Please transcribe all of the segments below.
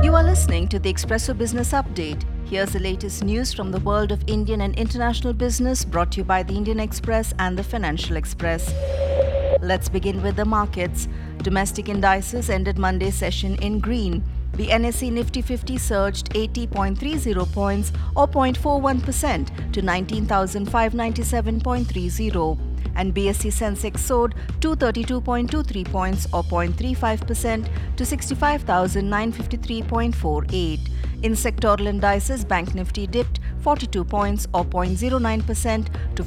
You are listening to the Expresso Business Update. Here's the latest news from the world of Indian and international business, brought to you by the Indian Express and the Financial Express. Let's begin with the markets. Domestic indices ended Monday's session in green. The NSE Nifty 50 surged 80.30 points or 0.41% to 19,597.30. And BSE Sensex soared 232.23 points or 0.35% to 65,953.48. In sectoral indices, Bank Nifty dipped 42 points or 0.09% to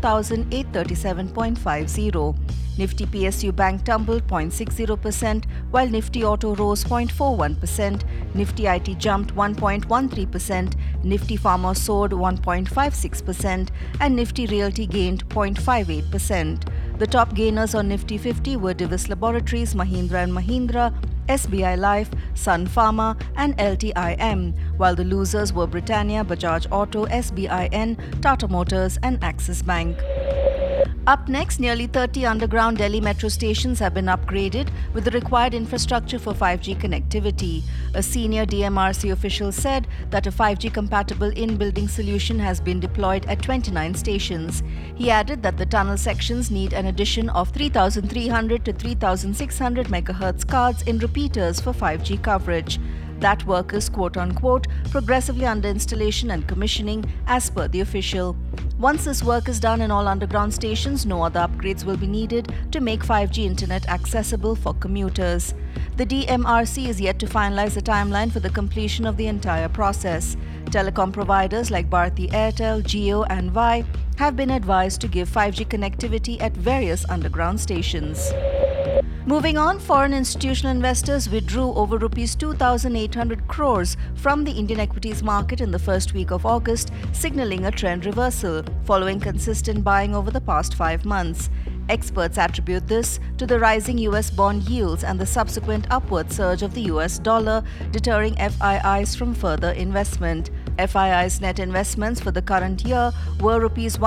44,837.50. Nifty PSU Bank tumbled 0.60%, while Nifty Auto rose 0.41%, Nifty IT jumped 1.13%, Nifty Pharma soared 1.56%, and Nifty Realty gained 0.58%. The top gainers on Nifty 50 were Divis Laboratories, Mahindra & Mahindra, SBI Life, Sun Pharma and LTIM, while the losers were Britannia, Bajaj Auto, SBIN, Tata Motors and Axis Bank. Up next, nearly 30 underground Delhi metro stations have been upgraded with the required infrastructure for 5G connectivity. A senior DMRC official said that a 5G-compatible in-building solution has been deployed at 29 stations. He added that the tunnel sections need an addition of 3,300 to 3,600 MHz cards in repeaters for 5G coverage. That work is quote-unquote progressively under installation and commissioning, as per the official. Once this work is done in all underground stations, no other upgrades will be needed to make 5G internet accessible for commuters. The DMRC is yet to finalize the timeline for the completion of the entire process. Telecom providers like Bharti Airtel, Jio and Vi have been advised to give 5G connectivity at various underground stations. Moving on, foreign institutional investors withdrew over Rs 2,800 crores from the Indian equities market in the first week of August, signaling a trend reversal following consistent buying over the past 5 months. Experts attribute this to the rising US bond yields and the subsequent upward surge of the US dollar, deterring FIIs from further investment. FII's net investments for the current year were Rs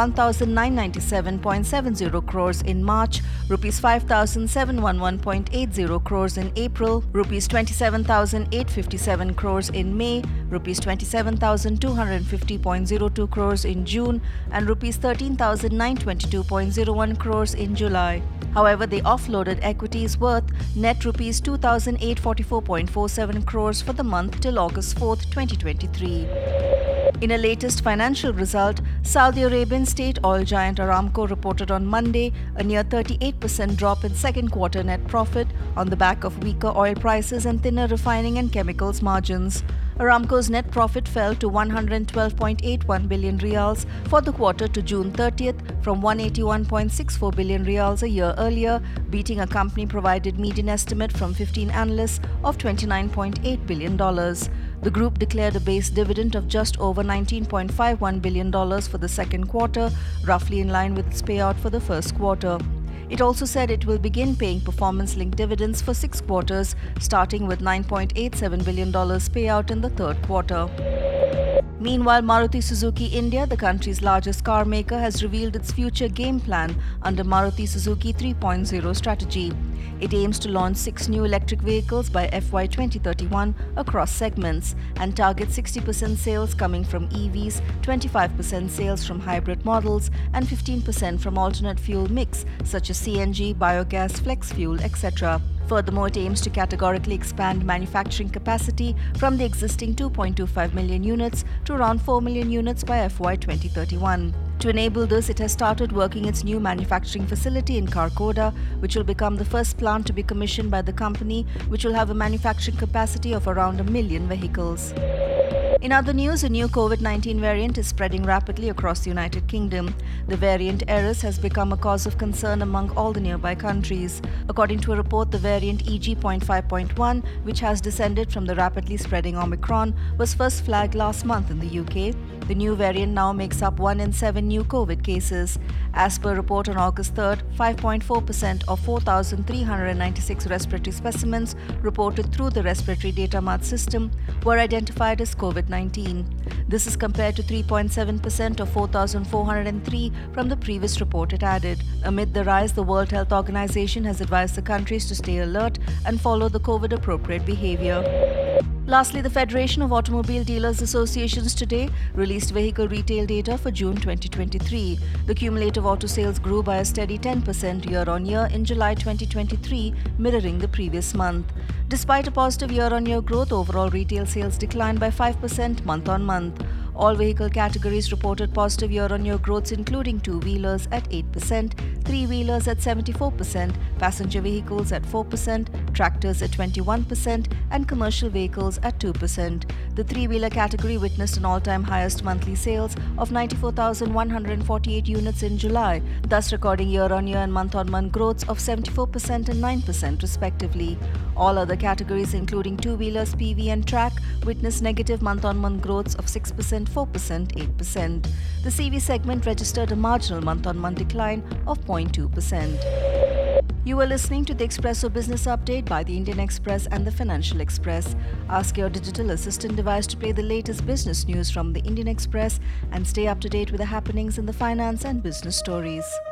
1,997.70 crores in March, Rs 5,711.80 crores in April, Rs 27,857 crores in May, Rs 27,250.02 crores in June, and Rs 13,922.01 crores in July. However, they offloaded equities worth net Rs 2,844.47 crores for the month till August 4, 2023. In a latest financial result, Saudi Arabian state oil giant Aramco reported on Monday a near 38% drop in second quarter net profit on the back of weaker oil prices and thinner refining and chemicals margins. Aramco's net profit fell to 112.81 billion riyals for the quarter to June 30th from 181.64 billion riyals a year earlier, beating a company-provided median estimate from 15 analysts of $29.8 billion. The group declared a base dividend of just over $19.51 billion for the second quarter, roughly in line with its payout for the first quarter. It also said it will begin paying performance-linked dividends for 6 quarters, starting with $9.87 billion payout in the third quarter. Meanwhile, Maruti Suzuki India, the country's largest car maker, has revealed its future game plan under Maruti Suzuki 3.0 strategy. It aims to launch 6 new electric vehicles by FY 2031 across segments and targets 60% sales coming from EVs, 25% sales from hybrid models, and 15% from alternate fuel mix such as CNG, biogas, flex fuel, etc. Furthermore, it aims to categorically expand manufacturing capacity from the existing 2.25 million units to around 4 million units by FY 2031. To enable this, it has started working its new manufacturing facility in Kharkhoda, which will become the first plant to be commissioned by the company, which will have a manufacturing capacity of around 1 million vehicles. In other news, a new COVID-19 variant is spreading rapidly across the United Kingdom. The variant Eris has become a cause of concern among all the nearby countries. According to a report, the variant EG.5.1, which has descended from the rapidly spreading Omicron, was first flagged last month in the UK. The new variant now makes up 1 in 7 new COVID cases. As per a report on August 3rd, 5.4% of 4,396 respiratory specimens reported through the Respiratory Data Mart system were identified as COVID-19. This is compared to 3.7% of 4,403 from the previous report it added. Amid the rise, the World Health Organization has advised the countries to stay alert and follow the COVID-appropriate behavior. Lastly, the Federation of Automobile Dealers Associations today released vehicle retail data for June 2023. The cumulative auto sales grew by a steady 10% year-on-year in July 2023, mirroring the previous month. Despite a positive year-on-year growth, overall retail sales declined by 5% month-on-month. All vehicle categories reported positive year-on-year growths, including two-wheelers at 8%, three-wheelers at 74%, passenger vehicles at 4%, tractors at 21%, and commercial vehicles at 2%. The three-wheeler category witnessed an all-time highest monthly sales of 94,148 units in July, thus recording year-on-year and month-on-month growths of 74% and 9% respectively. All other categories, including two-wheelers, PV and track, witnessed negative month-on-month growths of 6%, 4%, 8%. The CV segment registered a marginal month-on-month decline of 0.2%. You are listening to the Expresso Business Update by the Indian Express and the Financial Express. Ask your digital assistant device to play the latest business news from the Indian Express and stay up to date with the happenings in the finance and business stories.